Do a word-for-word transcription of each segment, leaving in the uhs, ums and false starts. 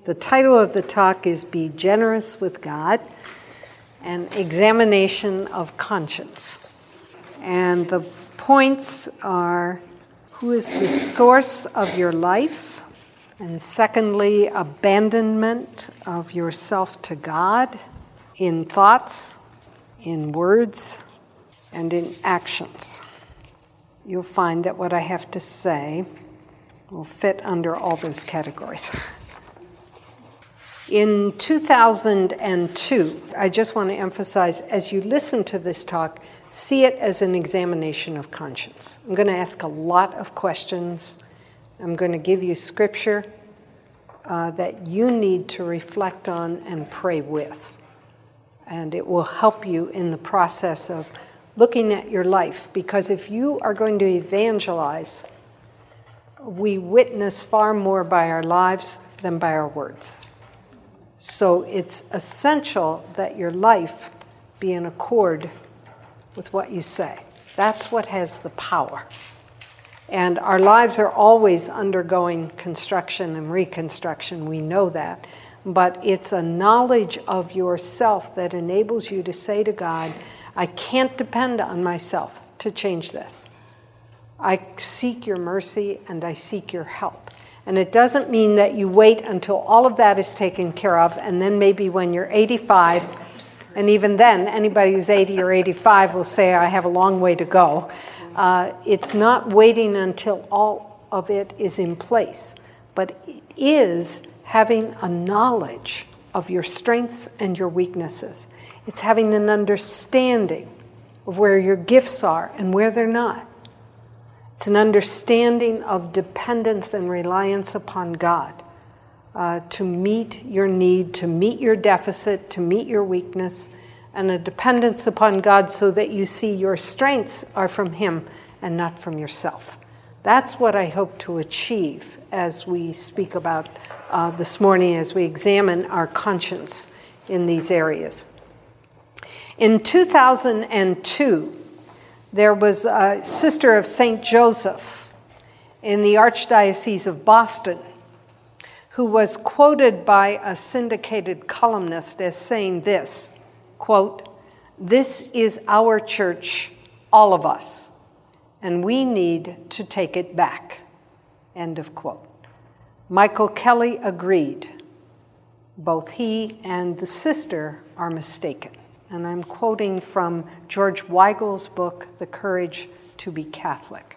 The title of the talk is Be Generous with God, an examination of conscience. And the points are, who is the source of your life? And secondly, abandonment of yourself to God in thoughts, in words, and in actions. You'll find that what I have to say will fit under all those categories. In two thousand two, I just want to emphasize, as you listen to this talk, see it as an examination of conscience. I'm going to ask a lot of questions. I'm going to give you scripture uh, that you need to reflect on and pray with. And it will help you in the process of looking at your life. Because if you are going to evangelize, we witness far more by our lives than by our words. So it's essential that your life be in accord with what you say. That's what has the power. And our lives are always undergoing construction and reconstruction. We know that. But it's a knowledge of yourself that enables you to say to God, I can't depend on myself to change this. I seek your mercy and I seek your help. And it doesn't mean that you wait until all of that is taken care of, and then maybe when you're eighty-five, and even then, anybody who's eighty or eighty-five will say, I have a long way to go. Uh, it's not waiting until all of it is in place, but it is having a knowledge of your strengths and your weaknesses. It's having an understanding of where your gifts are and where they're not. It's an understanding of dependence and reliance upon God uh, to meet your need, to meet your deficit, to meet your weakness, and a dependence upon God so that you see your strengths are from Him and not from yourself. That's what I hope to achieve as we speak about uh, this morning, as we examine our conscience in these areas. In two thousand two, there was a sister of Saint Joseph in the Archdiocese of Boston who was quoted by a syndicated columnist as saying this, quote, "This is our church, all of us, and we need to take it back," end of quote. Michael Kelly agreed. Both he and the sister are mistaken. And I'm quoting from George Weigel's book, The Courage to be Catholic.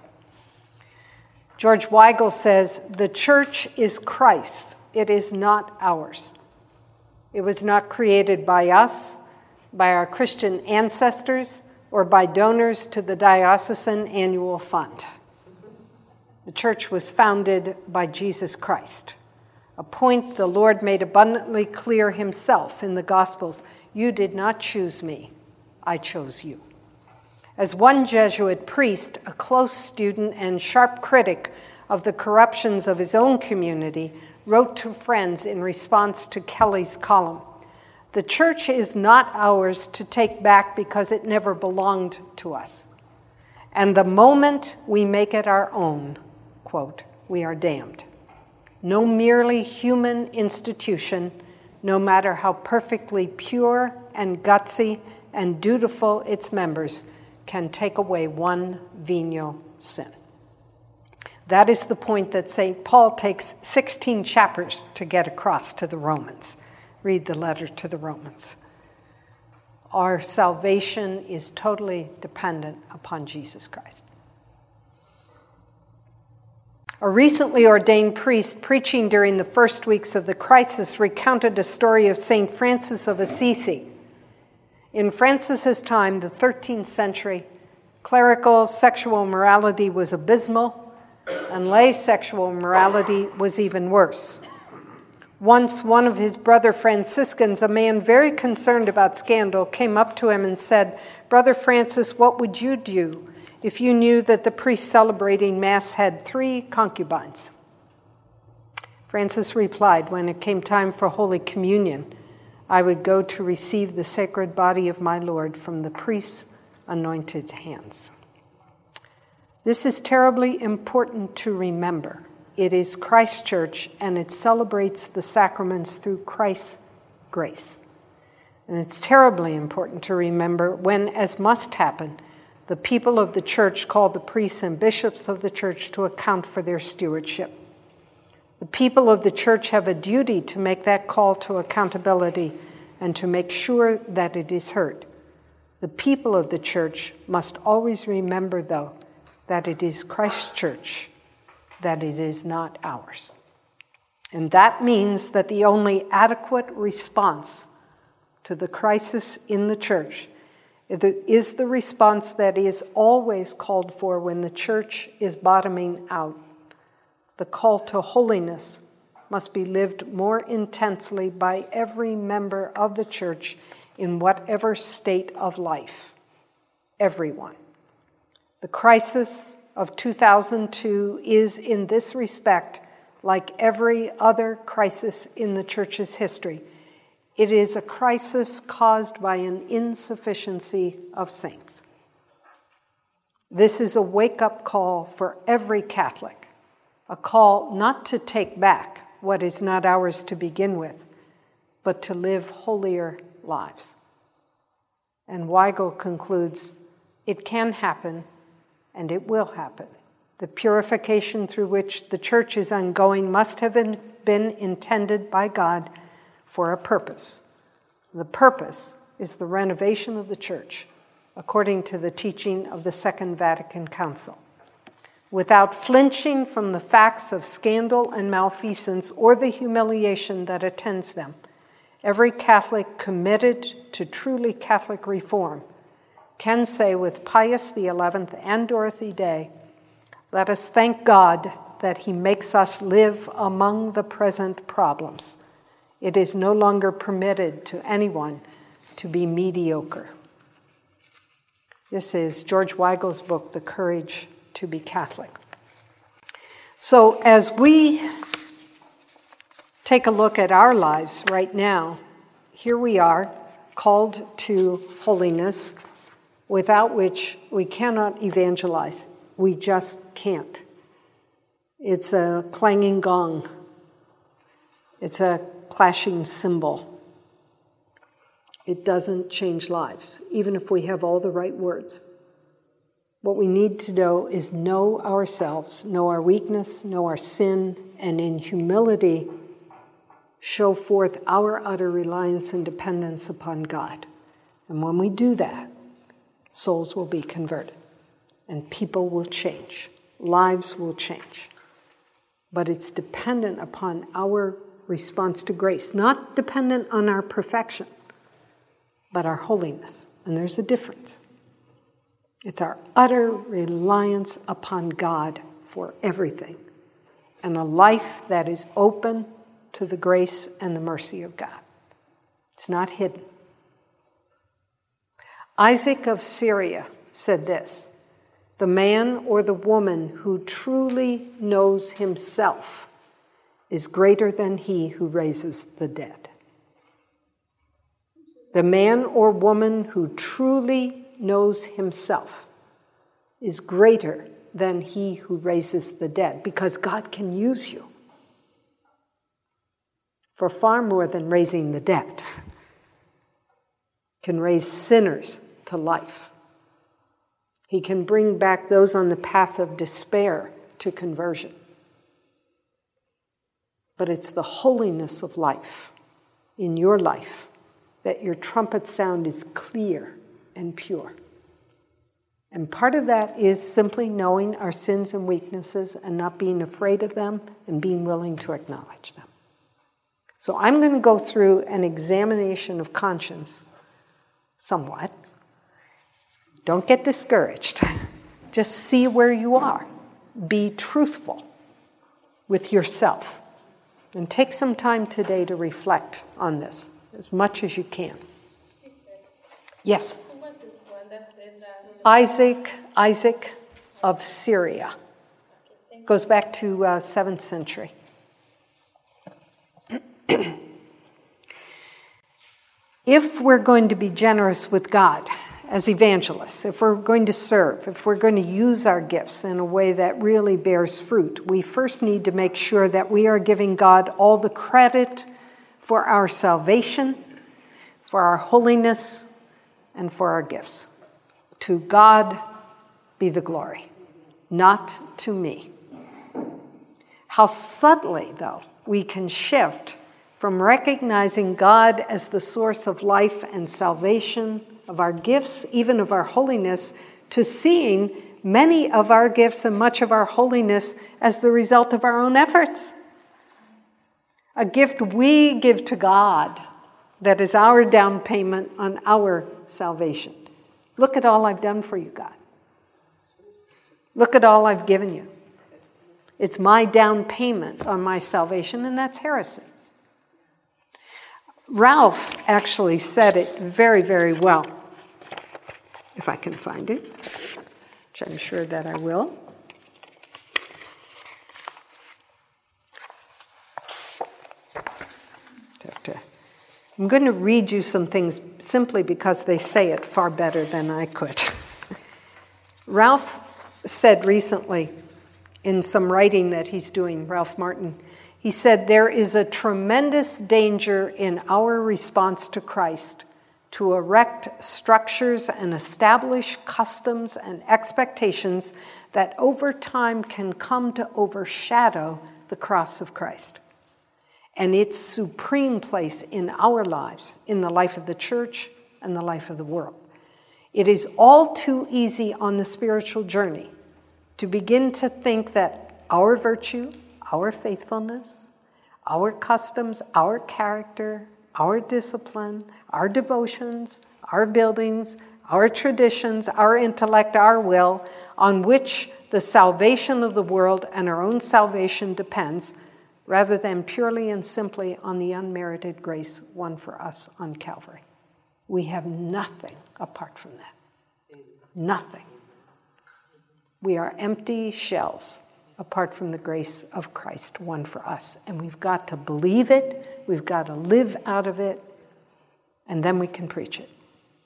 George Weigel says, the church is Christ's. It is not ours. It was not created by us, by our Christian ancestors, or by donors to the diocesan annual fund. The church was founded by Jesus Christ, a point the Lord made abundantly clear himself in the Gospels. You did not choose me, I chose you. As one Jesuit priest, a close student and sharp critic of the corruptions of his own community, wrote to friends in response to Kelly's column, the church is not ours to take back because it never belonged to us. And the moment we make it our own, quote, we are damned. No merely human institution, no matter how perfectly pure and gutsy and dutiful its members, can take away one venial sin. That is the point that Saint Paul takes sixteen chapters to get across to the Romans. Read the letter to the Romans. Our salvation is totally dependent upon Jesus Christ. A recently ordained priest preaching during the first weeks of the crisis recounted a story of Saint Francis of Assisi. In Francis's time, the thirteenth century, clerical sexual morality was abysmal, and lay sexual morality was even worse. Once, one of his brother Franciscans, a man very concerned about scandal, came up to him and said, "Brother Francis, what would you do if you knew that the priest celebrating Mass had three concubines?" Francis replied, "When it came time for Holy Communion, I would go to receive the sacred body of my Lord from the priest's anointed hands." This is terribly important to remember. It is Christ's church, and it celebrates the sacraments through Christ's grace. And it's terribly important to remember when, as must happen, the people of the church call the priests and bishops of the church to account for their stewardship. The people of the church have a duty to make that call to accountability and to make sure that it is heard. The people of the church must always remember, though, that it is Christ's church, that it is not ours. And that means that the only adequate response to the crisis in the church is the response that is always called for when the church is bottoming out. The call to holiness must be lived more intensely by every member of the church in whatever state of life. Everyone. The crisis of two thousand two is, in this respect, like every other crisis in the church's history. It is a crisis caused by an insufficiency of saints. This is a wake-up call for every Catholic, a call not to take back what is not ours to begin with, but to live holier lives. And Weigel concludes, it can happen, and it will happen. The purification through which the church is ongoing must have been, been intended by God for a purpose. The purpose is the renovation of the church, according to the teaching of the Second Vatican Council. Without flinching from the facts of scandal and malfeasance or the humiliation that attends them, every Catholic committed to truly Catholic reform can say with Pius the Eleventh and Dorothy Day, let us thank God that he makes us live among the present problems. It is no longer permitted to anyone to be mediocre. This is George Weigel's book, The Courage to be Catholic. So as we take a look at our lives right now, here we are, called to holiness, without which we cannot evangelize. We just can't. It's a clanging gong. It's a clashing cymbal. It doesn't change lives, even if we have all the right words. What we need to do is know ourselves, know our weakness, know our sin, and in humility show forth our utter reliance and dependence upon God. And when we do that, souls will be converted, and people will change, lives will change. But it's dependent upon our response to grace, not dependent on our perfection, but our holiness. And there's a difference. It's our utter reliance upon God for everything, and a life that is open to the grace and the mercy of God. It's not hidden. Isaac of Syria said this, the man or the woman who truly knows himself is greater than he who raises the dead. The man or woman who truly knows himself is greater than he who raises the dead, because God can use you for far more than raising the dead. Can raise sinners to life. He can bring back those on the path of despair to conversion. But it's the holiness of life in your life that your trumpet sound is clear and pure. And part of that is simply knowing our sins and weaknesses and not being afraid of them and being willing to acknowledge them. So I'm going to go through an examination of conscience somewhat. Don't get discouraged. Just see where you are. Be truthful with yourself. And take some time today to reflect on this, as much as you can. Sister, yes? who was this one that said that? Isaac, Isaac of Syria. Goes back to uh, seventh century. If we're going to be generous with God, as evangelists, if we're going to serve, if we're going to use our gifts in a way that really bears fruit, we first need to make sure that we are giving God all the credit for our salvation, for our holiness, and for our gifts. To God be the glory, not to me. How subtly, though, we can shift from recognizing God as the source of life and salvation, of our gifts, even of our holiness, to seeing many of our gifts and much of our holiness as the result of our own efforts. A gift we give to God that is our down payment on our salvation. Look at all I've done for you, God. Look at all I've given you. It's my down payment on my salvation, and that's heresy. Ralph actually said it very, very well, if I can find it, which I'm sure that I will. I'm going to read you some things simply because they say it far better than I could. Ralph said recently in some writing that he's doing, Ralph Martin, he said, there is a tremendous danger in our response to Christ to erect structures and establish customs and expectations that over time can come to overshadow the cross of Christ and its supreme place in our lives, in the life of the church and the life of the world. It is all too easy on the spiritual journey to begin to think that our virtue, our faithfulness, our customs, our character, our discipline, our devotions, our buildings, our traditions, our intellect, our will, on which the salvation of the world and our own salvation depends, rather than purely and simply on the unmerited grace won for us on Calvary. We have nothing apart from that. Nothing. We are empty shells apart from the grace of Christ won for us. And we've got to believe it, we've got to live out of it, and then we can preach it.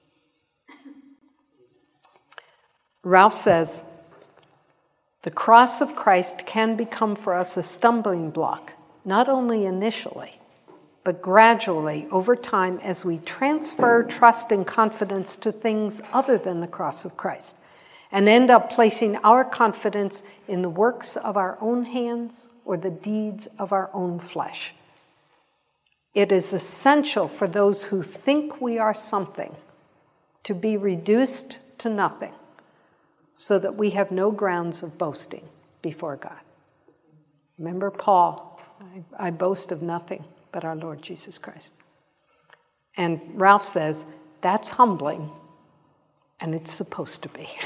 Ralph says, the cross of Christ can become for us a stumbling block, not only initially, but gradually over time as we transfer trust and confidence to things other than the cross of Christ, and end up placing our confidence in the works of our own hands or the deeds of our own flesh. It is essential for those who think we are something to be reduced to nothing, so that we have no grounds of boasting before God. Remember Paul, I, I boast of nothing but our Lord Jesus Christ. And Ralph says, that's humbling, and it's supposed to be.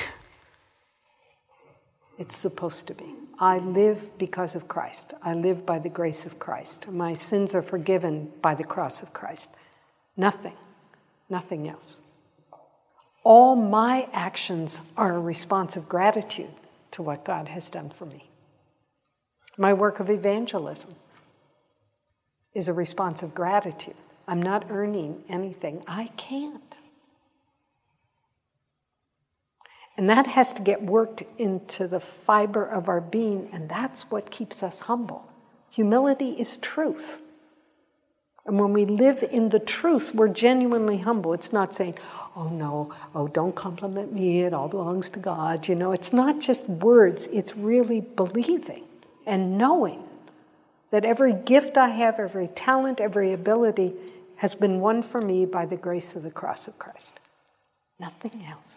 It's supposed to be. I live because of Christ. I live by the grace of Christ. My sins are forgiven by the cross of Christ. Nothing, nothing else. All my actions are a response of gratitude to what God has done for me. My work of evangelism is a response of gratitude. I'm not earning anything. I can't. And that has to get worked into the fiber of our being, and that's what keeps us humble. Humility is truth. And when we live in the truth, we're genuinely humble. It's not saying, oh no, oh don't compliment me, it all belongs to God. You know, it's not just words, it's really believing and knowing that every gift I have, every talent, every ability has been won for me by the grace of the cross of Christ. Nothing else.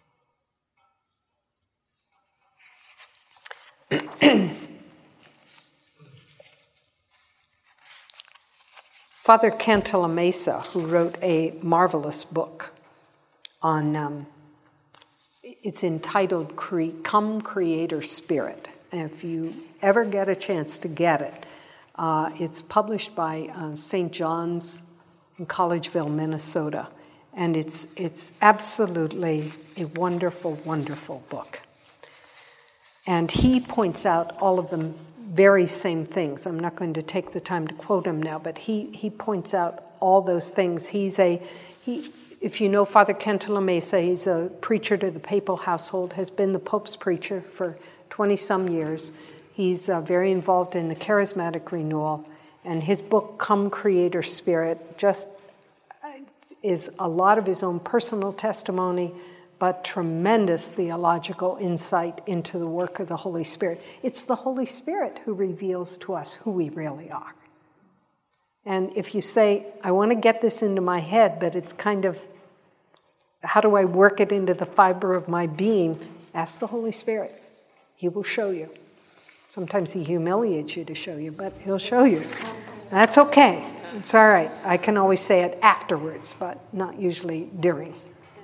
Father Cantalamessa, who wrote a marvelous book on, um, it's entitled Cre- Come Creator Spirit. And if you ever get a chance to get it, uh, it's published by uh, Saint John's in Collegeville, Minnesota. And it's it's absolutely a wonderful, wonderful book. And he points out all of the very same things. I'm not going to take the time to quote him now, but he, he points out all those things. He's a he if you know Father Kent La Mesa, he's a preacher to the papal household, has been the Pope's preacher for twenty-some years. He's uh, very involved in the charismatic renewal, and his book, Come Creator Spirit, just is a lot of his own personal testimony, but tremendous theological insight into the work of the Holy Spirit. It's the Holy Spirit who reveals to us who we really are. And if you say, I want to get this into my head, but it's kind of, how do I work it into the fiber of my being? Ask the Holy Spirit. He will show you. Sometimes he humiliates you to show you, but he'll show you. That's okay. It's all right. I can always say it afterwards, but not usually during.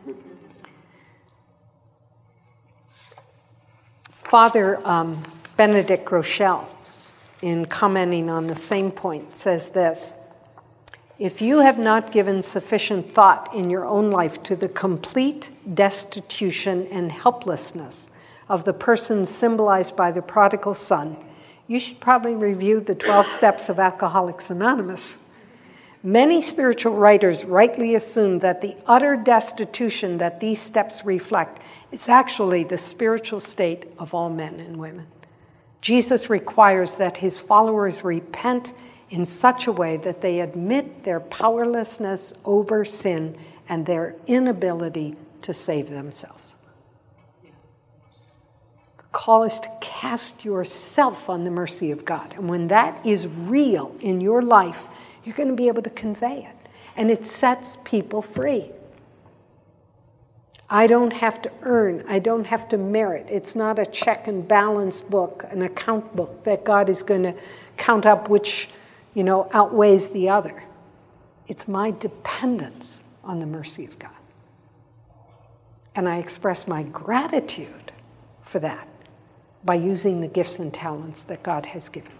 Father um, Benedict Rochelle, in commenting on the same point, says this: if you have not given sufficient thought in your own life to the complete destitution and helplessness of the person symbolized by the prodigal son, you should probably review the twelve steps of Alcoholics Anonymous. Many spiritual writers rightly assume that the utter destitution that these steps reflect is actually the spiritual state of all men and women. Jesus requires that his followers repent in such a way that they admit their powerlessness over sin and their inability to save themselves. The call is to cast yourself on the mercy of God. And when that is real in your life, you're going to be able to convey it. And it sets people free. I don't have to earn. I don't have to merit. It's not a check and balance book, an account book that God is going to count up which, you know, outweighs the other. It's my dependence on the mercy of God. And I express my gratitude for that by using the gifts and talents that God has given me.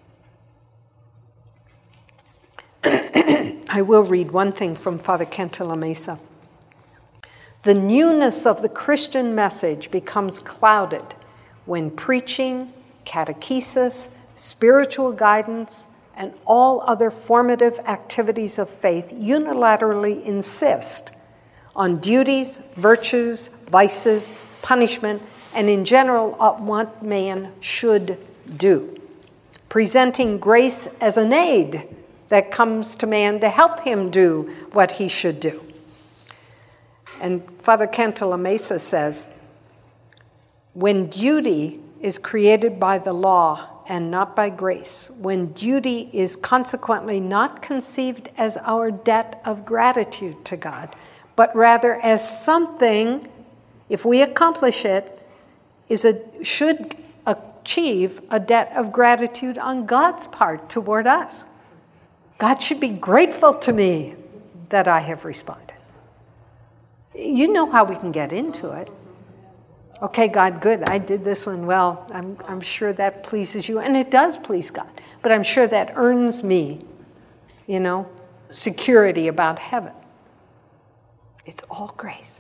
I will read one thing from Father Kent La Mesa. The newness of the Christian message becomes clouded when preaching, catechesis, spiritual guidance, and all other formative activities of faith unilaterally insist on duties, virtues, vices, punishment, and in general what man should do, presenting grace as an aid that comes to man to help him do what he should do. And Father Kent La Mesa says, when duty is created by the law and not by grace, when duty is consequently not conceived as our debt of gratitude to God, but rather as something, if we accomplish it, is a should achieve a debt of gratitude on God's part toward us. God should be grateful to me that I have responded. You know how we can get into it. Okay, God, good, I did this one well. I'm, I'm sure that pleases you, and it does please God. But I'm sure that earns me, you know, security about heaven. It's all grace.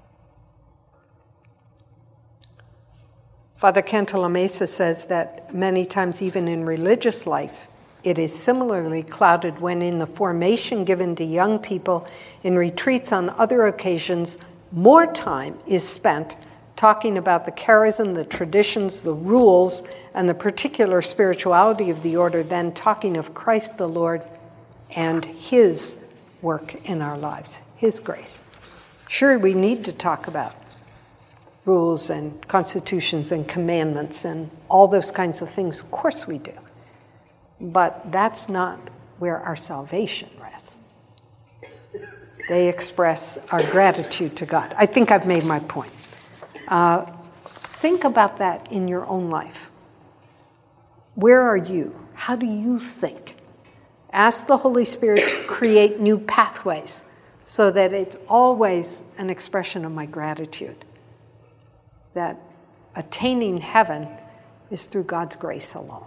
Father Kent La Mesa says that many times, even in religious life, it is similarly clouded when in the formation given to young people in retreats on other occasions, more time is spent talking about the charism, the traditions, the rules, and the particular spirituality of the order than talking of Christ the Lord and his work in our lives, his grace. Sure, we need to talk about rules and constitutions and commandments and all those kinds of things. Of course we do. But that's not where our salvation rests. They express our gratitude to God. I think I've made my point. Uh, think about that in your own life. Where are you? How do you think? Ask the Holy Spirit to create new pathways so that it's always an expression of my gratitude. That attaining heaven is through God's grace alone.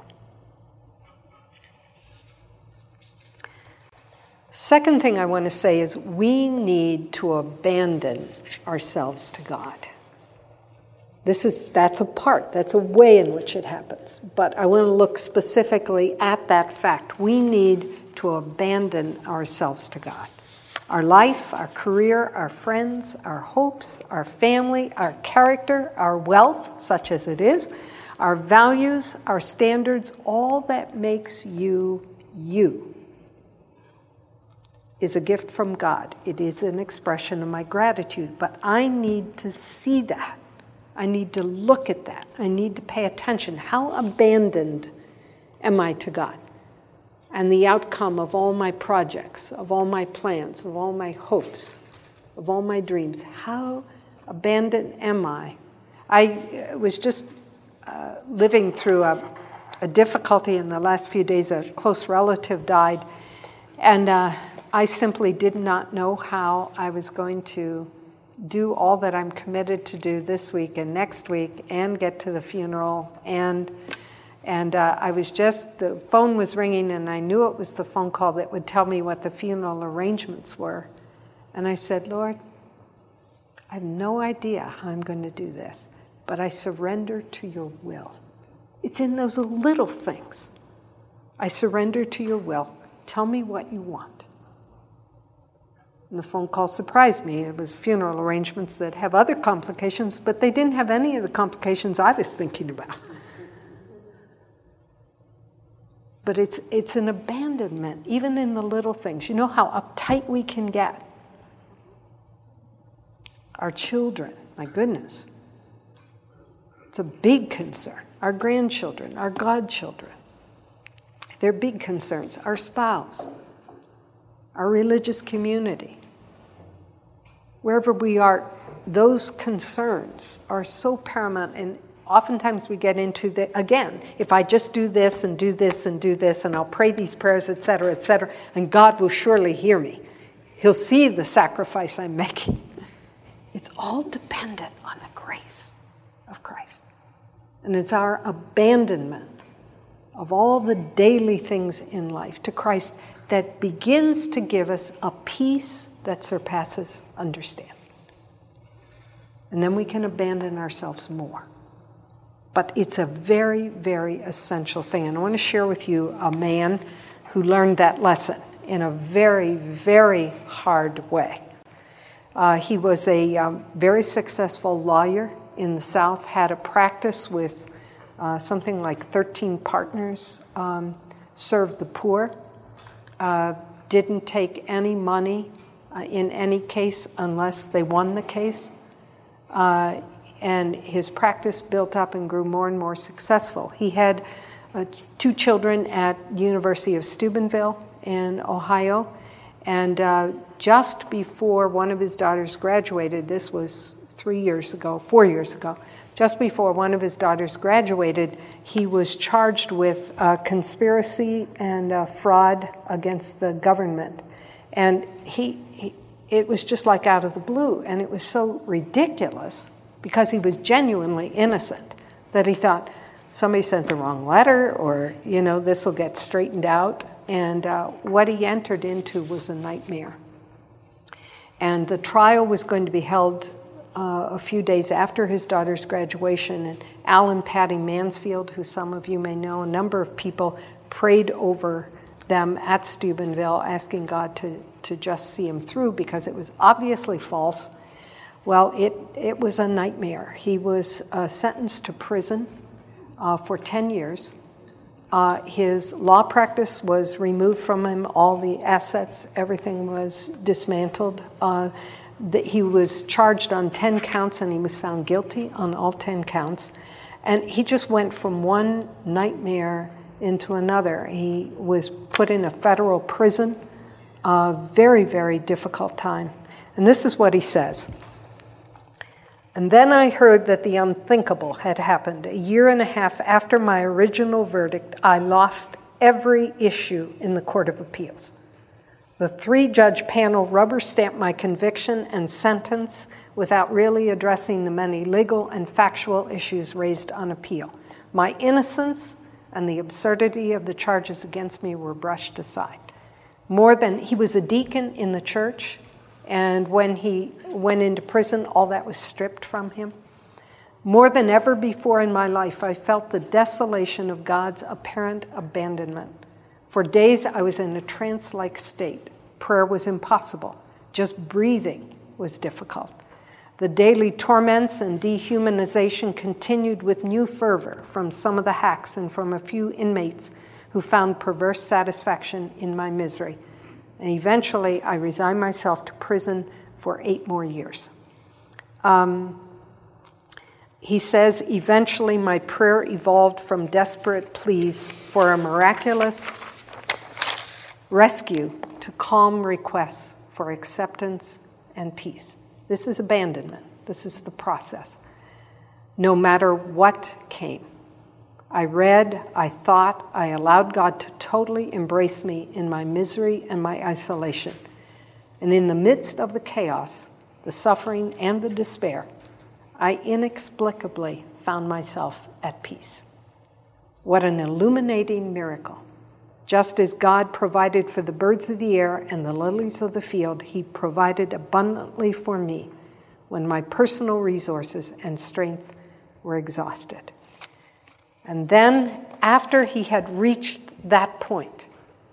Second thing I want to say is we need to abandon ourselves to God. This is, that's a part, that's a way in which it happens. But I want to look specifically at that fact. We need to abandon ourselves to God. Our life, our career, our friends, our hopes, our family, our character, our wealth, such as it is, our values, our standards, all that makes you you is a gift from God. It is an expression of my gratitude, but I need to see that. I need to look at that. I need to pay attention. How abandoned am I to God? And the outcome of all my projects, of all my plans, of all my hopes, of all my dreams. How abandoned am I? I was just uh, living through a, a difficulty in the last few days. A close relative died, and uh, I simply did not know how I was going to do all that I'm committed to do this week and next week and get to the funeral and And uh, I was just, the phone was ringing and I knew it was the phone call that would tell me what the funeral arrangements were. And I said, Lord, I have no idea how I'm going to do this, but I surrender to your will. It's in those little things. I surrender to your will. Tell me what you want. And the phone call surprised me. It was funeral arrangements that have other complications, but they didn't have any of the complications I was thinking about. But it's it's an abandonment, even in the little things. You know how uptight we can get. Our children, my goodness. It's a big concern. Our grandchildren, our godchildren. They're big concerns. Our spouse, our religious community. Wherever we are, those concerns are so paramount, and oftentimes we get into the, again, if I just do this and do this and do this and I'll pray these prayers, et cetera, et cetera, and God will surely hear me. He'll see the sacrifice I'm making. It's all dependent on the grace of Christ. And it's our abandonment of all the daily things in life to Christ that begins to give us a peace that surpasses understanding. And then we can abandon ourselves more. But it's a very, very essential thing. And I want to share with you a man who learned that lesson in a very, very hard way. Uh, he was a um, very successful lawyer in the South, had a practice with uh, something like thirteen partners, um, served the poor, uh, didn't take any money uh, in any case unless they won the case. Uh, And his practice built up and grew more and more successful. He had uh, two children at University of Steubenville in Ohio. And uh, just before one of his daughters graduated, this was three years ago, four years ago, just before one of his daughters graduated, he was charged with uh, conspiracy and uh, fraud against the government. And he, he, it was just like out of the blue. And it was so ridiculous, because he was genuinely innocent, that he thought somebody sent the wrong letter, or, you know, this will get straightened out. And uh, what he entered into was a nightmare. And the trial was going to be held uh, a few days after his daughter's graduation. And Alan Patty Mansfield, who some of you may know, a number of people prayed over them at Steubenville, asking God to, to just see him through, because it was obviously false. Well, it, it was a nightmare. He was uh, sentenced to prison uh, for ten years. Uh, his law practice was removed from him. All the assets, everything was dismantled. Uh, the, he was charged on ten counts, and he was found guilty on all ten counts. And he just went from one nightmare into another. He was put in a federal prison, a very, very difficult time. And this is what he says. And then I heard that the unthinkable had happened. A year and a half after my original verdict, I lost every issue in the Court of Appeals. The three-judge panel rubber-stamped my conviction and sentence without really addressing the many legal and factual issues raised on appeal. My innocence and the absurdity of the charges against me were brushed aside. More than, he was a deacon in the church, and when he went into prison, all that was stripped from him. More than ever before in my life, I felt the desolation of God's apparent abandonment. For days, I was in a trance-like state. Prayer was impossible. Just breathing was difficult. The daily torments and dehumanization continued with new fervor from some of the hacks and from a few inmates who found perverse satisfaction in my misery. And eventually, I resigned myself to prison for eight more years. Um, he says, eventually my prayer evolved from desperate pleas for a miraculous rescue to calm requests for acceptance and peace. This is abandonment. This is the process. No matter what came, I read, I thought, I allowed God to totally embrace me in my misery and my isolation. And in the midst of the chaos, the suffering, and the despair, I inexplicably found myself at peace. What an illuminating miracle. Just as God provided for the birds of the air and the lilies of the field, he provided abundantly for me when my personal resources and strength were exhausted. And then, after he had reached that point,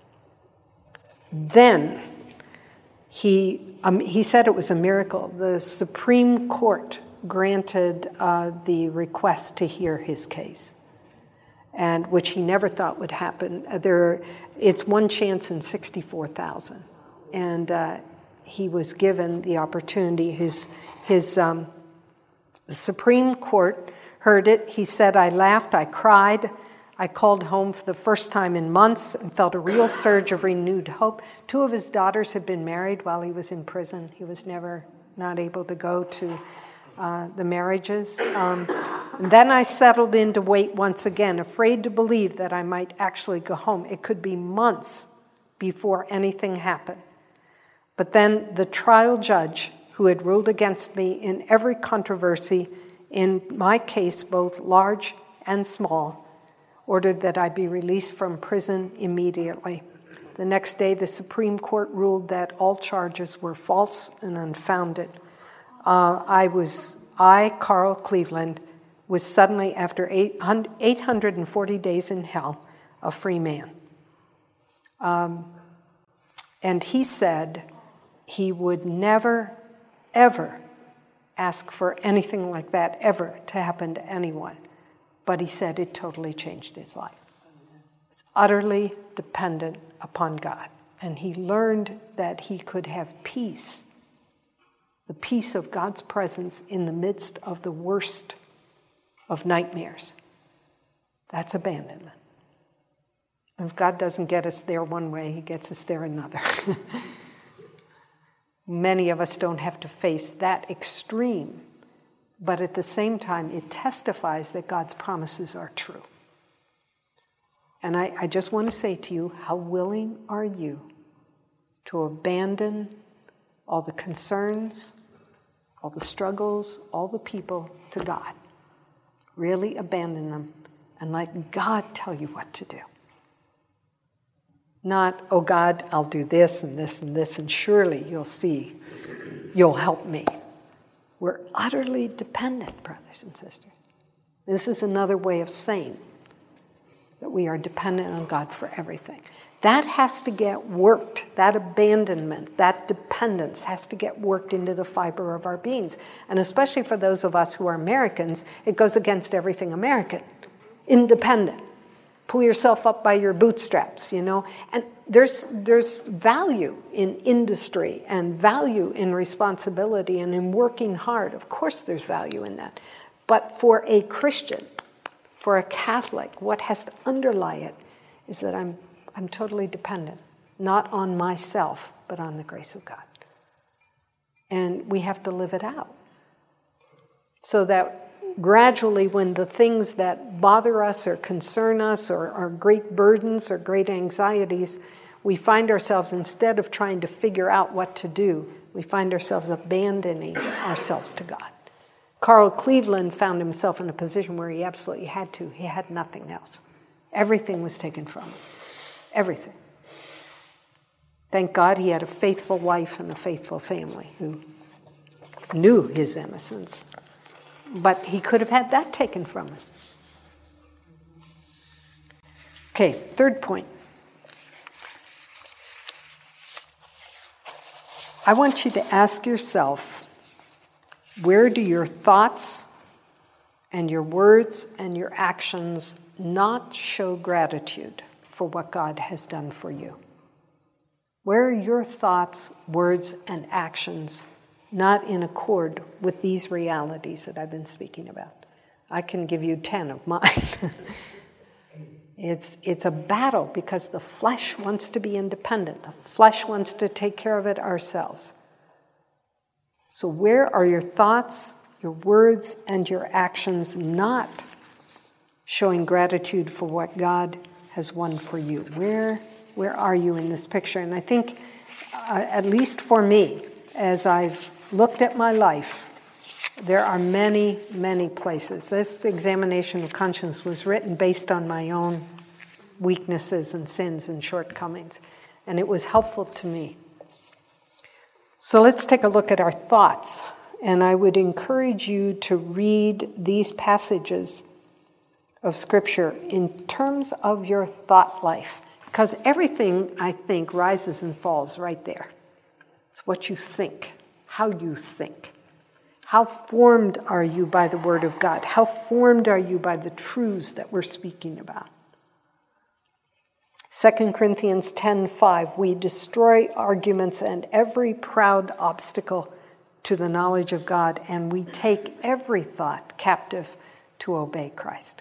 then he, um, he said it was a miracle. The Supreme Court granted uh, the request to hear his case, and which he never thought would happen. There, it's one chance in sixty-four thousand, and uh, he was given the opportunity. His, his um, the Supreme Court heard it. He said, I laughed, I cried, I called home for the first time in months and felt a real surge of renewed hope. Two of his daughters had been married while he was in prison. He was never not able to go to uh, the marriages. Um, and then I settled in to wait once again, afraid to believe that I might actually go home. It could be months before anything happened. But then the trial judge, who had ruled against me in every controversy, in my case, both large and small, ordered that I be released from prison immediately. The next day, the Supreme Court ruled that all charges were false and unfounded. Uh, I was, I, Carl Cleveland, was suddenly, after eight hundred forty days in hell, a free man. Um, and he said he would never, ever ask for anything like that ever to happen to anyone. But he said it totally changed his life. He was utterly dependent upon God. And he learned that he could have peace, the peace of God's presence in the midst of the worst of nightmares. That's abandonment. And if God doesn't get us there one way, he gets us there another. Many of us don't have to face that extreme, but at the same time, it testifies that God's promises are true. And I, I just want to say to you, how willing are you to abandon all the concerns, all the struggles, all the people to God? Really abandon them and let God tell you what to do. Not, oh God, I'll do this and this and this, and surely you'll see, you'll help me. We're utterly dependent, brothers and sisters. This is another way of saying that we are dependent on God for everything. That has to get worked. That abandonment, that dependence has to get worked into the fiber of our beings. And especially for those of us who are Americans, it goes against everything American. Independent. Pull yourself up by your bootstraps, you know. And there's there's value in industry and value in responsibility and in working hard. Of course there's value in that. But for a Christian, for a Catholic, what has to underlie it is that I'm I'm totally dependent, not on myself, but on the grace of God. And we have to live it out. So that gradually, when the things that bother us or concern us or are great burdens or great anxieties, we find ourselves, instead of trying to figure out what to do, we find ourselves abandoning ourselves to God. Carl Cleveland found himself in a position where he absolutely had to. He had nothing else. Everything was taken from him. Everything. Thank God he had a faithful wife and a faithful family who knew his innocence. But he could have had that taken from him. Okay, third point. I want you to ask yourself, where do your thoughts and your words and your actions not show gratitude for what God has done for you? Where are your thoughts, words, and actions not in accord with these realities that I've been speaking about? I can give you ten of mine. It's, it's a battle because the flesh wants to be independent. The flesh wants to take care of it ourselves. So where are your thoughts, your words, and your actions not showing gratitude for what God has won for you? Where, where are you in this picture? And I think, uh, at least for me, as I've looked at my life, there are many, many places. This examination of conscience was written based on my own weaknesses and sins and shortcomings, and it was helpful to me. So let's take a look at our thoughts, and I would encourage you to read these passages of Scripture in terms of your thought life, because everything, I think, rises and falls right there. It's what you think, how you think. How formed are you by the Word of God? How formed are you by the truths that we're speaking about? Second Corinthians ten five, we destroy arguments and every proud obstacle to the knowledge of God, and we take every thought captive to obey Christ.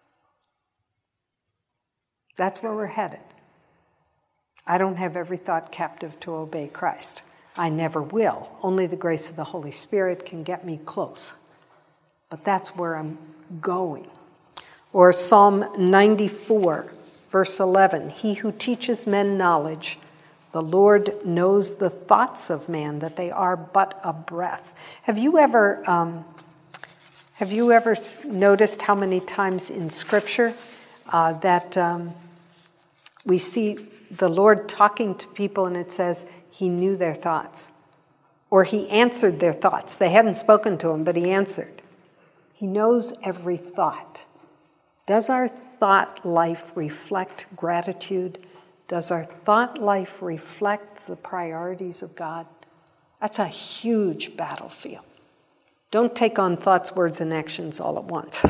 That's where we're headed. I don't have every thought captive to obey Christ. I never will. Only the grace of the Holy Spirit can get me close. But that's where I'm going. Or Psalm ninety-four, verse eleven, he who teaches men knowledge, the Lord knows the thoughts of man, that they are but a breath. Have you ever, um, have you ever noticed how many times in Scripture uh, that um, we see the Lord talking to people and it says, he knew their thoughts, or he answered their thoughts. They hadn't spoken to him, but he answered. He knows every thought. Does our thought life reflect gratitude? Does our thought life reflect the priorities of God? That's a huge battlefield. Don't take on thoughts, words, and actions all at once.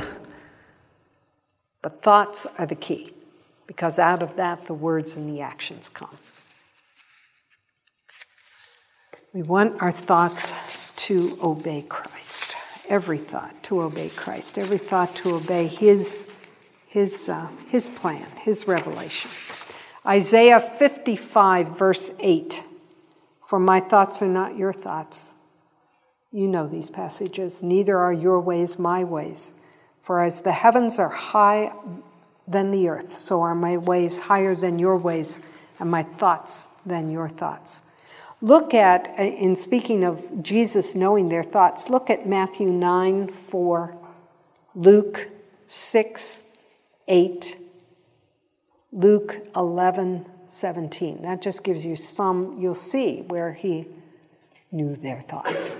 But thoughts are the key, because out of that, the words and the actions come. We want our thoughts to obey Christ. Every thought to obey Christ. Every thought to obey His, His, uh, His plan, His revelation. Isaiah fifty-five, verse eight. For my thoughts are not your thoughts. You know these passages. Neither are your ways my ways. For as the heavens are high than the earth, so are my ways higher than your ways, and my thoughts than your thoughts. Look at, in speaking of Jesus knowing their thoughts, look at Matthew nine four, Luke six eight, Luke eleven seventeen. That just gives you some, you'll see where he knew their thoughts.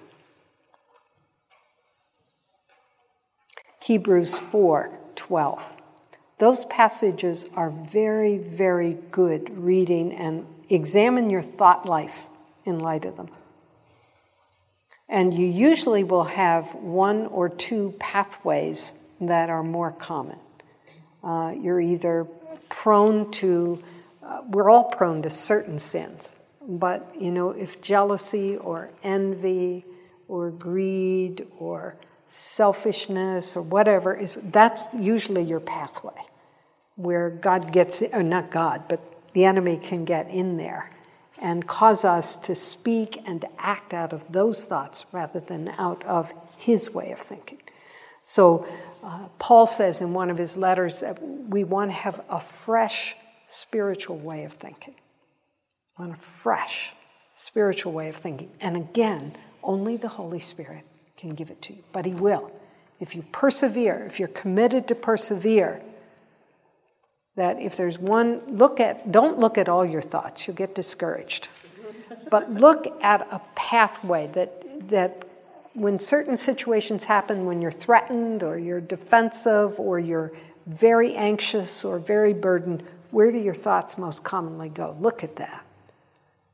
Hebrews four twelve. Those passages are very, very good reading, and examine your thought life in light of them. And you usually will have one or two pathways that are more common. Uh, you're either prone to, uh, we're all prone to certain sins, but you know, if jealousy or envy or greed or selfishness or whatever is, that's usually your pathway where God gets, or not God, but the enemy can get in there and cause us to speak and to act out of those thoughts rather than out of his way of thinking. So uh, Paul says in one of his letters that we want to have a fresh spiritual way of thinking. We want a fresh spiritual way of thinking. And again, only the Holy Spirit can give it to you, but he will. If you persevere, if you're committed to persevere, that if there's one, look at, don't look at all your thoughts, you'll get discouraged. But look at a pathway that that when certain situations happen, when you're threatened or you're defensive or you're very anxious or very burdened, where do your thoughts most commonly go? Look at that.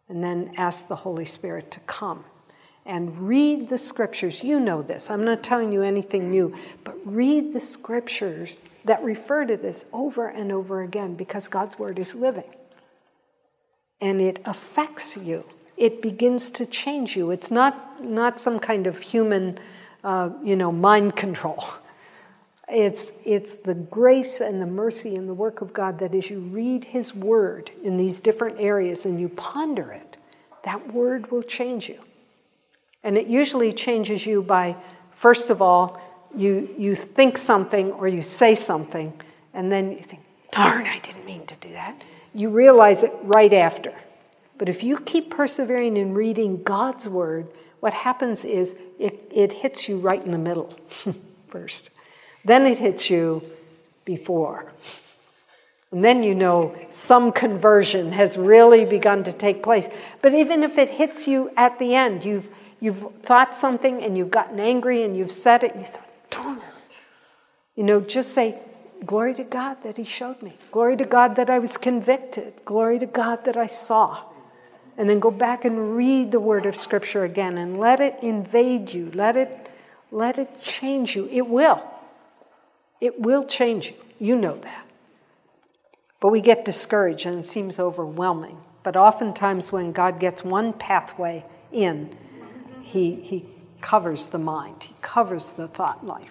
And then ask the Holy Spirit to come and read the scriptures. You know this. I'm not telling you anything new, but read the scriptures that refer to this over and over again, because God's word is living. And it affects you. It begins to change you. It's not, not some kind of human, uh, you know, mind control. It's, it's the grace and the mercy and the work of God that as you read his word in these different areas and you ponder it, that word will change you. And it usually changes you by, first of all, you, you think something or you say something, and then you think, darn, I didn't mean to do that. You realize it right after. But if you keep persevering in reading God's word, what happens is it, it hits you right in the middle first. Then it hits you before. And then you know some conversion has really begun to take place. But even if it hits you at the end, you've you've thought something and you've gotten angry and you've said it, you thought, darn it. You know, just say, glory to God that he showed me. Glory to God that I was convicted. Glory to God that I saw. And then go back and read the word of Scripture again and let it invade you. Let it, let it change you. It will. It will change you. You know that. But we get discouraged and it seems overwhelming. But oftentimes when God gets one pathway in, he, he covers the mind. He covers the thought life.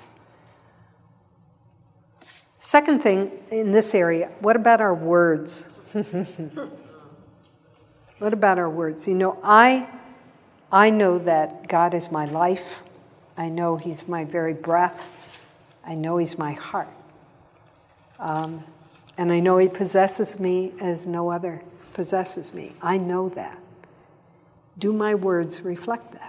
Second thing in this area, what about our words? What about our words? You know, I, I know that God is my life. I know he's my very breath. I know he's my heart. Um, and I know he possesses me as no other possesses me. I know that. Do my words reflect that?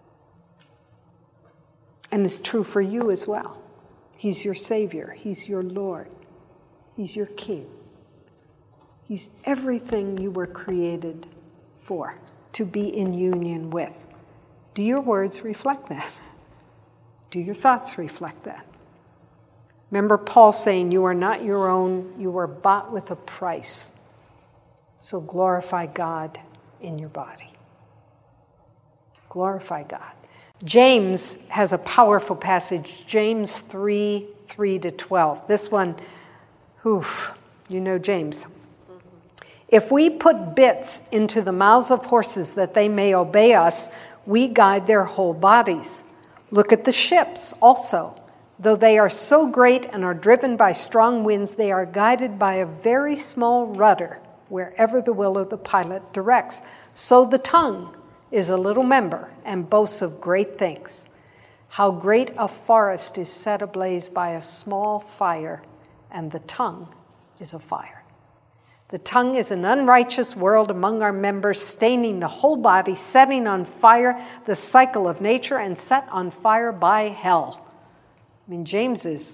And it's true for you as well. He's your Savior. He's your Lord. He's your King. He's everything you were created for, to be in union with. Do your words reflect that? Do your thoughts reflect that? Remember Paul saying, you are not your own, you were bought with a price. So glorify God in your body. Glorify God. James has a powerful passage, James three, three to twelve. This one, oof, you know James. If we put bits into the mouths of horses that they may obey us, we guide their whole bodies. Look at the ships also. Though they are so great and are driven by strong winds, they are guided by a very small rudder wherever the will of the pilot directs. So the tongue is a little member and boasts of great things. How great a forest is set ablaze by a small fire, and the tongue is a fire. The tongue is an unrighteous world among our members, staining the whole body, setting on fire the cycle of nature, and set on fire by hell. I mean, James is,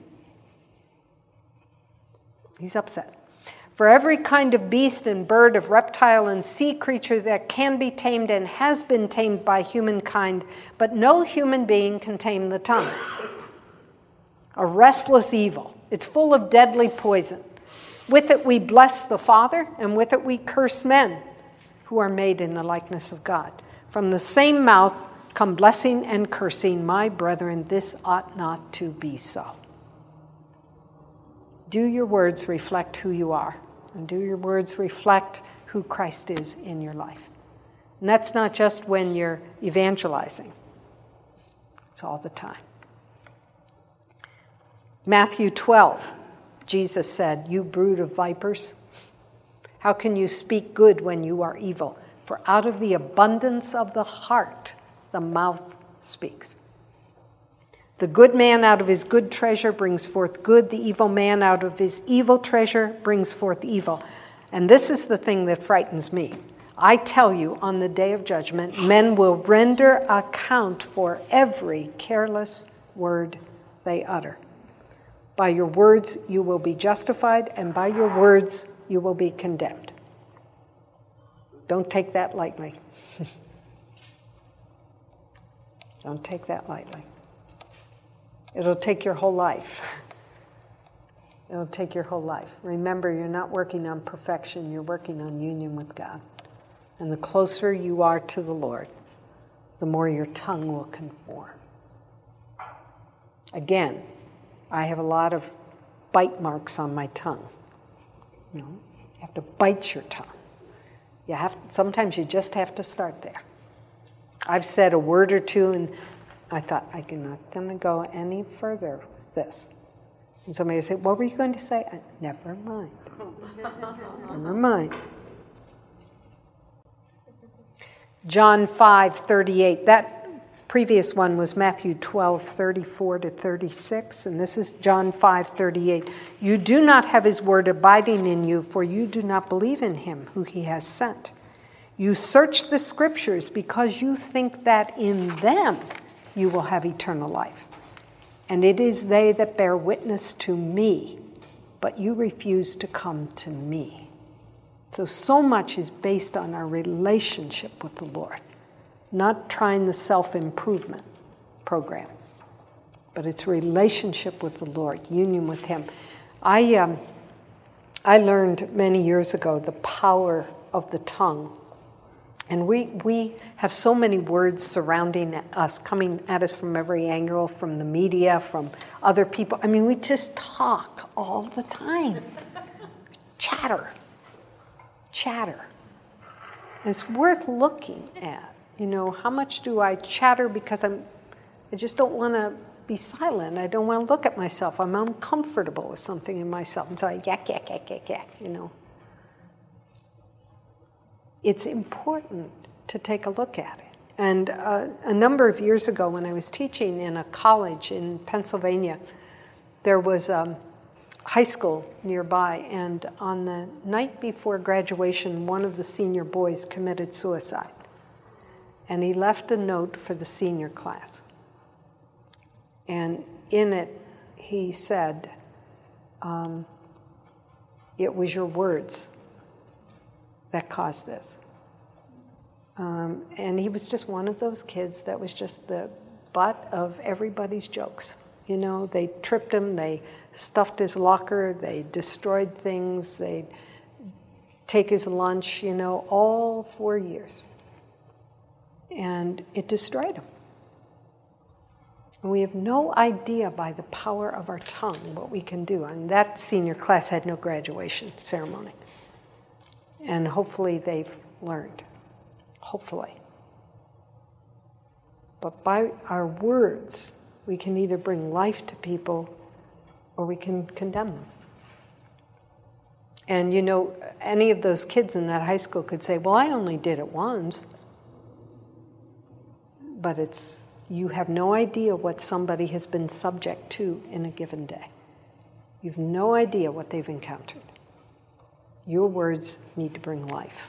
he's upset. For every kind of beast and bird, of reptile and sea creature that can be tamed and has been tamed by humankind, but no human being can tame the tongue. A restless evil. It's full of deadly poison. With it we bless the Father, and with it we curse men who are made in the likeness of God. From the same mouth come blessing and cursing. My brethren, this ought not to be so. Do your words reflect who you are? And do your words reflect who Christ is in your life? And that's not just when you're evangelizing. It's all the time. Matthew twelve, Jesus said, you brood of vipers, how can you speak good when you are evil? For out of the abundance of the heart, the mouth speaks. The good man out of his good treasure brings forth good. The evil man out of his evil treasure brings forth evil. And this is the thing that frightens me. I tell you, on the day of judgment, men will render account for every careless word they utter. By your words you will be justified, and by your words you will be condemned. Don't take that lightly. Don't take that lightly. It'll take your whole life. It'll take your whole life. Remember, you're not working on perfection. You're working on union with God. And the closer you are to the Lord, the more your tongue will conform. Again, I have a lot of bite marks on my tongue. You know, you have to bite your tongue. You have sometimes you just have to start there. I've said a word or two and I thought, I'm not going to go any further with this. And somebody would say, what were you going to say? I, Never mind. Never mind. John five thirty-eight. That previous one was Matthew twelve thirty-four to thirty-six, and this is John five thirty-eight. You do not have his word abiding in you, for you do not believe in him who he has sent. You search the scriptures because you think that in them you will have eternal life. And it is they that bear witness to me, but you refuse to come to me. So, so much is based on our relationship with the Lord, not trying the self-improvement program, but it's relationship with the Lord, union with him. I, um, I learned many years ago the power of the tongue. And we, we have so many words surrounding us, coming at us from every angle, from the media, from other people. I mean, we just talk all the time. Chatter. Chatter. It's worth looking at. You know, how much do I chatter because I'm, I just don't want to be silent. I don't want to look at myself. I'm uncomfortable with something in myself. And so I yak, yak, yak, yak, yak, you know. It's important to take a look at it. And uh, a number of years ago when I was teaching in a college in Pennsylvania, there was a high school nearby, and on the night before graduation, one of the senior boys committed suicide. And he left a note for the senior class. And in it, he said, um, it was your words that caused this. Um, and he was just one of those kids that was just the butt of everybody's jokes. You know, they tripped him, they stuffed his locker, they destroyed things, they'd take his lunch, you know, all four years. And it destroyed him. And we have no idea by the power of our tongue what we can do. And that senior class had no graduation ceremony. And hopefully they've learned. Hopefully. But by our words, we can either bring life to people or we can condemn them. And you know, any of those kids in that high school could say, well, I only did it once. But it's, you have no idea what somebody has been subject to in a given day. You've no idea what they've encountered. Your words need to bring life.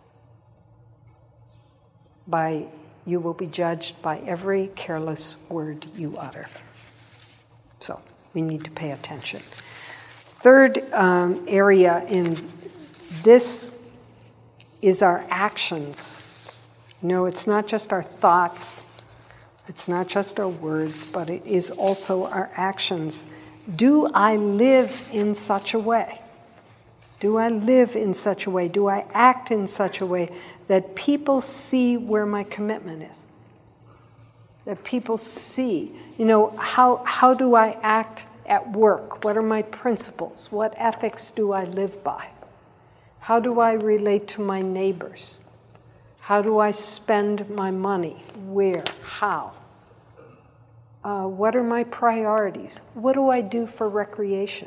By you will be judged by every careless word you utter. So we need to pay attention. Third um, area in this is our actions. You know, it's not just our thoughts, it's not just our words, but it is also our actions. Do I live in such a way? Do I live in such a way? Do I act in such a way that people see where my commitment is? That people see, you know, how, how do I act at work? What are my principles? What ethics do I live by? How do I relate to my neighbors? How do I spend my money? Where? How? Uh, what are my priorities? What do I do for recreation?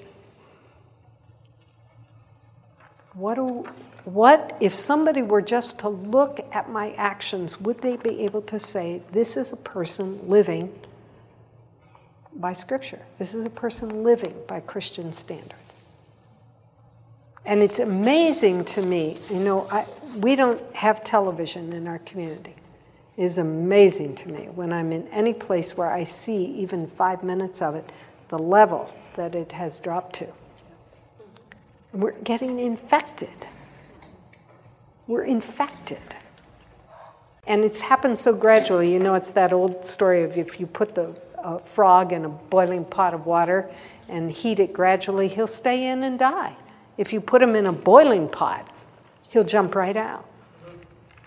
What do, what if somebody were just to look at my actions, would they be able to say, this is a person living by Scripture. This is a person living by Christian standards. And it's amazing to me, you know, I, we don't have television in our community. It is amazing to me when I'm in any place where I see even five minutes of it, the level that it has dropped to. We're getting infected. We're infected. And it's happened so gradually. You know, it's that old story of if you put the uh, frog in a boiling pot of water and heat it gradually, he'll stay in and die. If you put him in a boiling pot, he'll jump right out.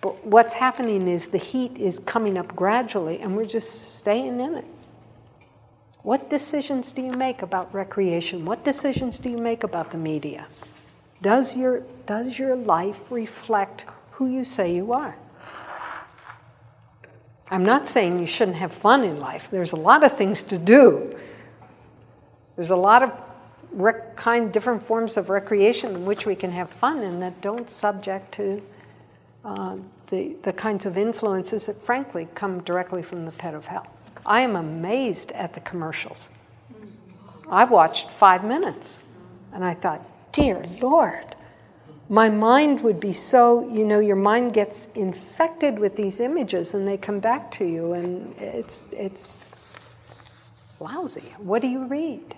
But what's happening is the heat is coming up gradually, and we're just staying in it. What decisions do you make about recreation? What decisions do you make about the media? Does your, does your life reflect who you say you are? I'm not saying you shouldn't have fun in life. There's a lot of things to do. There's a lot of rec- kind, different forms of recreation in which we can have fun and that don't subject to uh, the, the kinds of influences that, frankly, come directly from the pit of hell. I am amazed at the commercials. I watched five minutes, and I thought, dear Lord, my mind would be so, you know, your mind gets infected with these images, and they come back to you, and it's it's lousy. What do you read?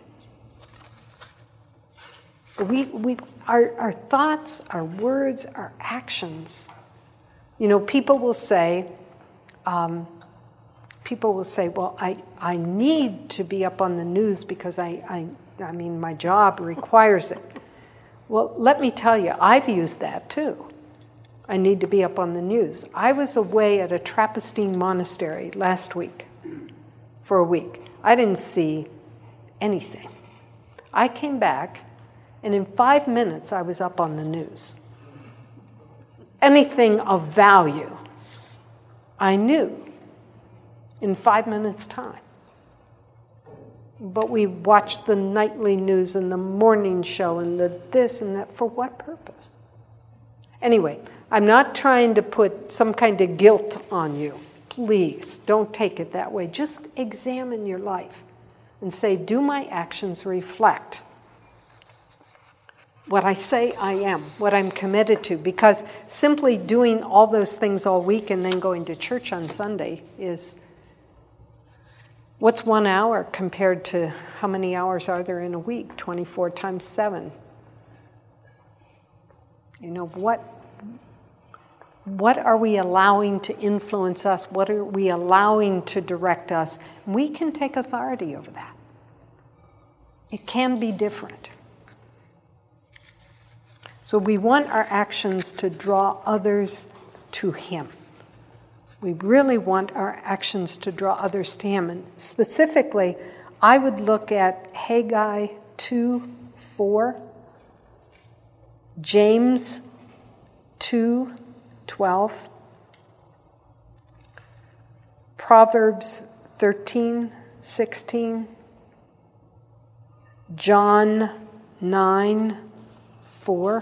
We, we, our, our thoughts, our words, our actions. You know, people will say, um, people will say, well, I, I need to be up on the news because I, I, I mean, my job requires it. Well, let me tell you, I've used that too. I need to be up on the news. I was away at a Trappistine monastery last week for a week. I didn't see anything. I came back, and in five minutes, I was up on the news. Anything of value, I knew in five minutes' time. But we watched the nightly news and the morning show and the this and that. For what purpose? Anyway, I'm not trying to put some kind of guilt on you. Please, don't take it that way. Just examine your life and say, do my actions reflect what I say I am, what I'm committed to? Because simply doing all those things all week and then going to church on Sunday is, what's one hour compared to how many hours are there in a week? twenty-four times seven. You know, what, what are we allowing to influence us? What are we allowing to direct us? We can take authority over that. It can be different. So we want our actions to draw others to Him. We really want our actions to draw others to Him. And specifically, I would look at Haggai two four, James two twelve, Proverbs thirteen sixteen, John nine four.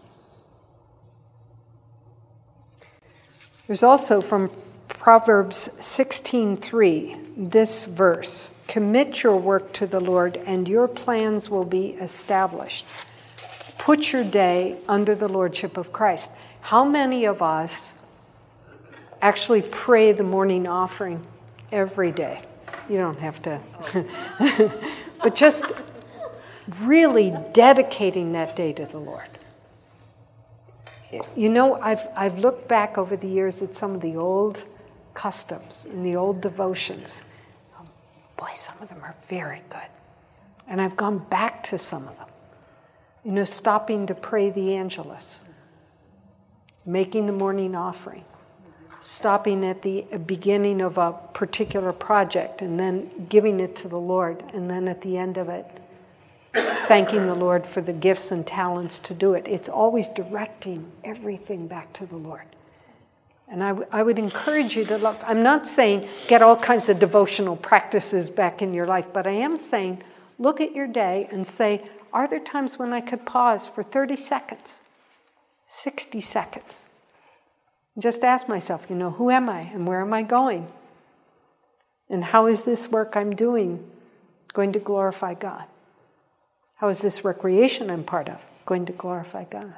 There's also from Proverbs sixteen three, this verse, commit your work to the Lord and your plans will be established. Put your day under the lordship of Christ. How many of us actually pray the morning offering every day? You don't have to. But just really dedicating that day to the Lord. You know, I've I've looked back over the years at some of the old customs and the old devotions. Um, boy, some of them are very good. And I've gone back to some of them. You know, stopping to pray the Angelus, making the morning offering, stopping at the beginning of a particular project and then giving it to the Lord, and then at the end of it, thanking the Lord for the gifts and talents to do it. It's always directing everything back to the Lord. And I, w- I would encourage you to look. I'm not saying get all kinds of devotional practices back in your life, but I am saying look at your day and say, are there times when I could pause for thirty seconds, sixty seconds? Just ask myself, you know, who am I and where am I going? And how is this work I'm doing going to glorify God? How is this recreation I'm part of going to glorify God?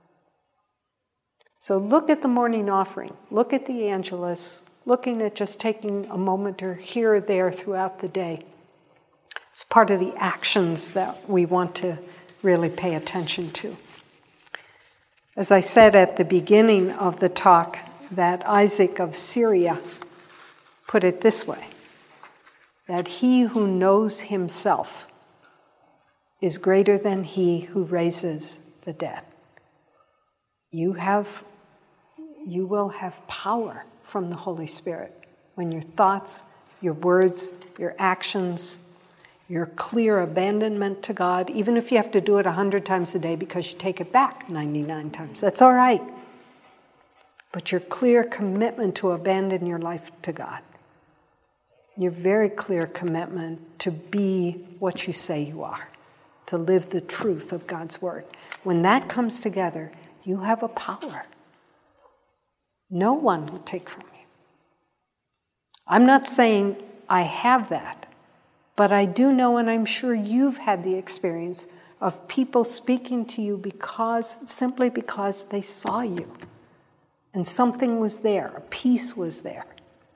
So look at the morning offering. Look at the Angelus. Looking at just taking a moment or here or there throughout the day. It's part of the actions that we want to really pay attention to. As I said at the beginning of the talk, that Isaac of Syria put it this way, that he who knows himself is greater than he who raises the dead. You have you will have power from the Holy Spirit when your thoughts, your words, your actions, your clear abandonment to God, even if you have to do it a hundred times a day because you take it back ninety-nine times, that's all right. But your clear commitment to abandon your life to God, your very clear commitment to be what you say you are, to live the truth of God's word. When that comes together, you have a power no one will take from you. I'm not saying I have that, but I do know, and I'm sure you've had the experience of people speaking to you because, simply because they saw you. And something was there, a peace was there.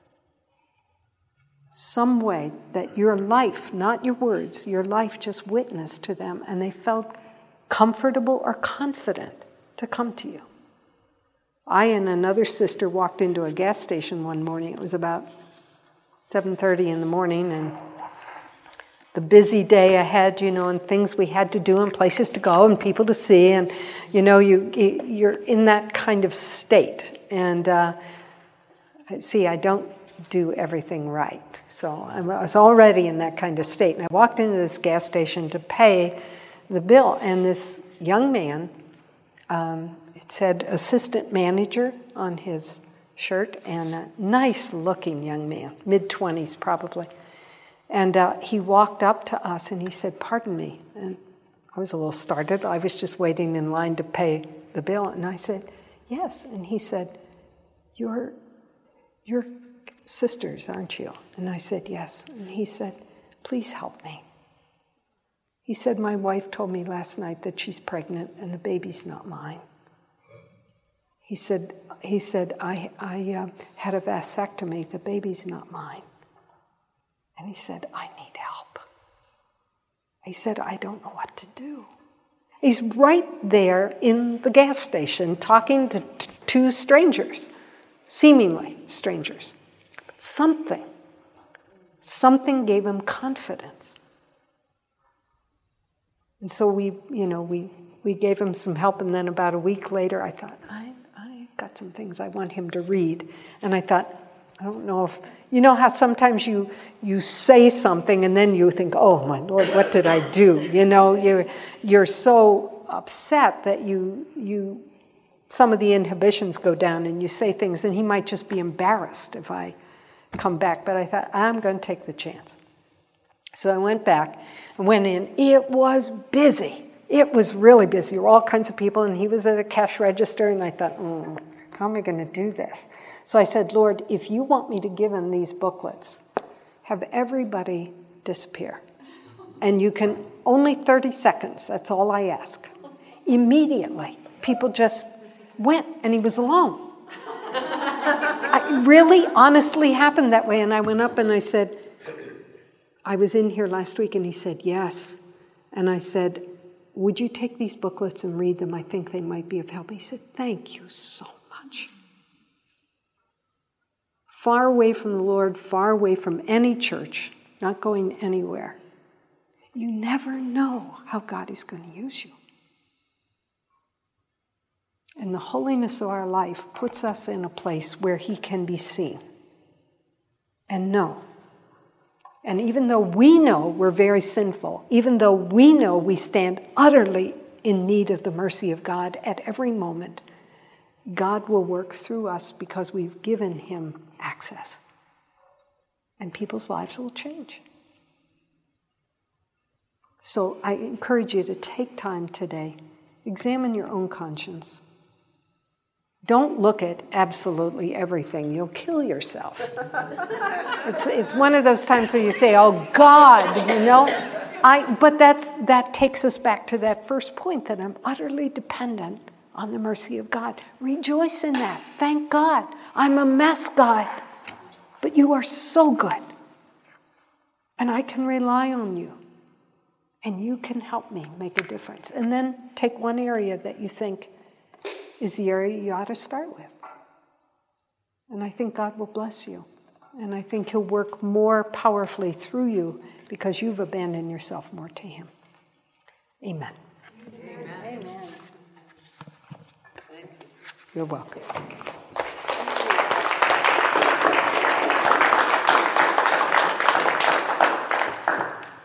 Some way that your life, not your words, your life just witnessed to them, and they felt comfortable or confident to come to you. I and another sister walked into a gas station one morning. It was about seven thirty in the morning, and the busy day ahead, you know, and things we had to do and places to go and people to see, and, you know, you, you're in that kind of state. And uh, see, I don't do everything right. So I was already in that kind of state. And I walked into this gas station to pay the bill, and this young man, um, it said assistant manager on his shirt, and a nice-looking young man, mid-twenties probably. And uh, he walked up to us and he said, "Pardon me." And I was a little startled. I was just waiting in line to pay the bill. And I said, "Yes." And he said, You're, you're sisters, aren't you?" And I said, "Yes." And he said, "Please help me." He said, "My wife told me last night that she's pregnant and the baby's not mine." He said, he said, I, I uh, had a vasectomy, the baby's not mine. And he said, "I need help." He said, "I don't know what to do." He's right there in the gas station talking to t- two strangers, seemingly strangers. But something, something gave him confidence. And so we, you know, we, we gave him some help, and then about a week later I thought, I, I got some things I want him to read. And I thought, I don't know if, you know how sometimes you you say something and then you think, "Oh my Lord, what did I do?" You know, you're you're so upset that you you some of the inhibitions go down and you say things, and he might just be embarrassed if I come back. But I thought, I'm going to take the chance. So I went back and went in. It was busy. It was really busy. There were all kinds of people, and he was at a cash register, and I thought, mm, how am I going to do this? So I said, "Lord, if you want me to give him these booklets, have everybody disappear. And you can, only thirty seconds, that's all I ask." Immediately, people just went, and he was alone. It really, honestly happened that way. And I went up and I said, "I was in here last week," and he said, "Yes." And I said, "Would you take these booklets and read them? I think they might be of help." He said, "Thank you so much." Far away from the Lord, far away from any church, not going anywhere. You never know how God is going to use you. And the holiness of our life puts us in a place where he can be seen and know. And even though we know we're very sinful, even though we know we stand utterly in need of the mercy of God at every moment, God will work through us because we've given him access. And people's lives will change. So I encourage you to take time today, examine your own conscience. Don't look at absolutely everything. You'll kill yourself. It's it's one of those times where you say, "Oh God," you know. I but that's that takes us back to that first point, that I'm utterly dependent on the mercy of God. Rejoice in that. Thank God. I'm a mess, God. But you are so good. And I can rely on you. And you can help me make a difference. And then take one area that you think is the area you ought to start with. And I think God will bless you. And I think he'll work more powerfully through you because you've abandoned yourself more to him. Amen. Amen. Amen. You're welcome.